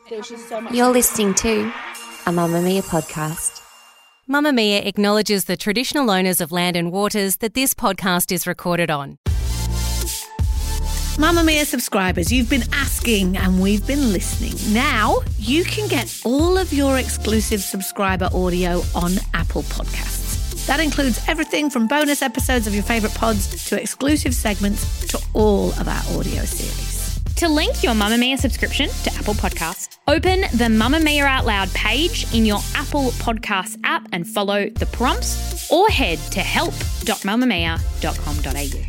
You're listening to a Mamamia podcast. Mamamia acknowledges the traditional owners of land and waters that this podcast is recorded on. Mamamia subscribers, you've been asking and we've been listening. Now you can get all of your exclusive subscriber audio on Apple Podcasts. That includes everything from bonus episodes of your favourite pods to exclusive segments to all of our audio series. To link your Mamamia subscription to Apple Podcasts, open the Mamamia Out Loud page in your Apple Podcasts app and follow the prompts, or head to help.mamamia.com.au.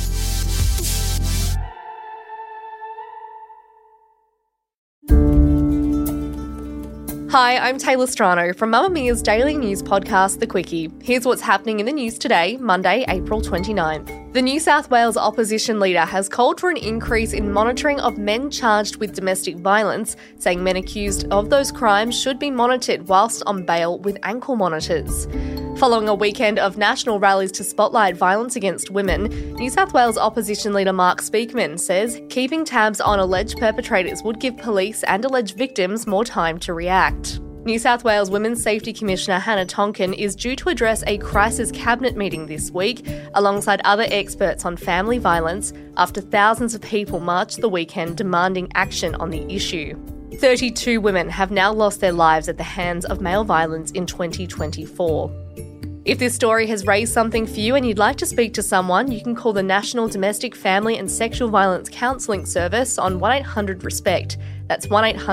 Hi, I'm Taylor Strano from Mamamia's daily news podcast, The Quickie. Here's what's happening in the news today, Monday, April 29th. The New South Wales opposition leader has called for an increase in monitoring of men charged with domestic violence, saying men accused of those crimes should be monitored whilst on bail with ankle monitors. Following a weekend of national rallies to spotlight violence against women, New South Wales opposition leader Mark Speakman says keeping tabs on alleged perpetrators would give police and alleged victims more time to react. New South Wales Women's Safety Commissioner Hannah Tonkin is due to address a crisis cabinet meeting this week alongside other experts on family violence after thousands of people marched the weekend demanding action on the issue. 32 women have now lost their lives at the hands of male violence in 2024. If this story has raised something for you and you'd like to speak to someone, you can call the National Domestic Family and Sexual Violence Counselling Service on 1-800-RESPECT. That's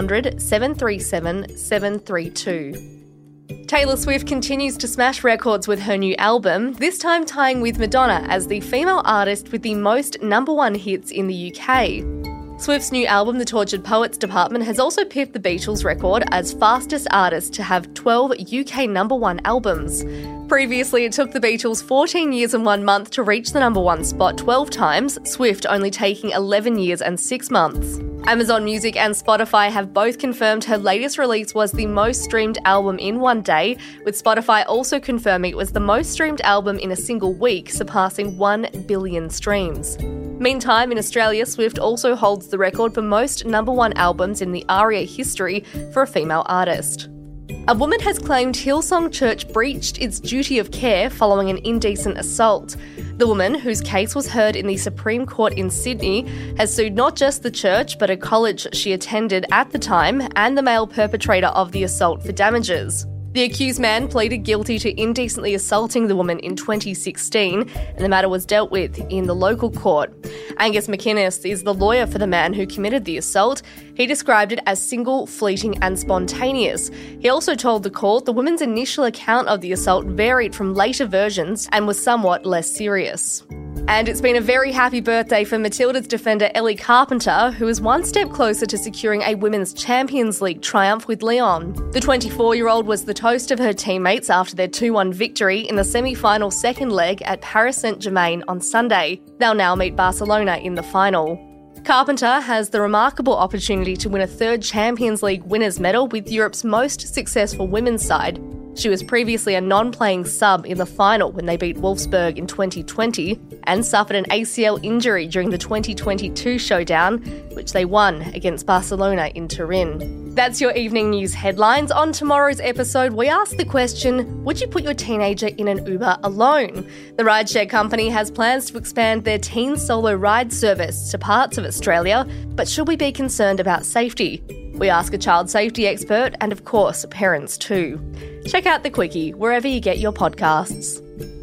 1-800-737-732. Taylor Swift continues to smash records with her new album, this time tying with Madonna as the female artist with the most #1 hits in the UK. Swift's new album, The Tortured Poets Department, has also pipped the Beatles record as fastest artist to have 12 UK #1 albums. Previously, it took the Beatles 14 years and 1 month to reach the #1 spot 12 times, Swift only taking 11 years and 6 months. Amazon Music and Spotify have both confirmed her latest release was the most streamed album in one day, with Spotify also confirming it was the most streamed album in a single week, surpassing 1 billion streams. Meantime, in Australia, Swift also holds the record for most #1 albums in the ARIA history for a female artist. A woman has claimed Hillsong Church breached its duty of care following an indecent assault. The woman, whose case was heard in the Supreme Court in Sydney, has sued not just the church but a college she attended at the time and the male perpetrator of the assault for damages. The accused man pleaded guilty to indecently assaulting the woman in 2016, and the matter was dealt with in the local court. Angus McInnes is the lawyer for the man who committed the assault. He described it as single, fleeting and spontaneous. He also told the court the woman's initial account of the assault varied from later versions and was somewhat less serious. And it's been a very happy birthday for Matilda's defender Ellie Carpenter, who is one step closer to securing a Women's Champions League triumph with Lyon. The 24-year-old was the toast of her teammates after their 2-1 victory in the semi-final second leg at Paris Saint-Germain on Sunday. They'll now meet Barcelona in the final. Carpenter has the remarkable opportunity to win a third Champions League winners' medal with Europe's most successful women's side. She was previously a non-playing sub in the final when they beat Wolfsburg in 2020 and suffered an ACL injury during the 2022 showdown, which they won against Barcelona in Turin. That's your evening news headlines. On tomorrow's episode, we ask the question, would you put your teenager in an Uber alone? The rideshare company has plans to expand their teen solo ride service to parts of Australia, but should we be concerned about safety? We ask a child safety expert and, of course, parents too. Check out The Quickie wherever you get your podcasts.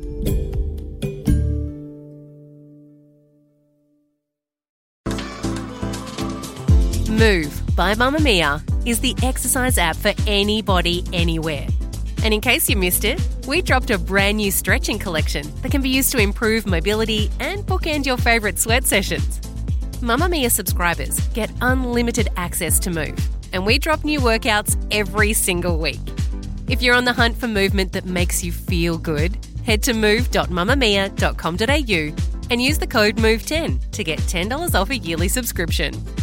Move by Mamamia is the exercise app for anybody, anywhere. And in case you missed it, we dropped a brand new stretching collection that can be used to improve mobility and bookend your favourite sweat sessions. Mamamia subscribers get unlimited access to Move, and we drop new workouts every single week. If you're on the hunt for movement that makes you feel good, head to move.mamamia.com.au and use the code MOVE10 to get $10 off a yearly subscription.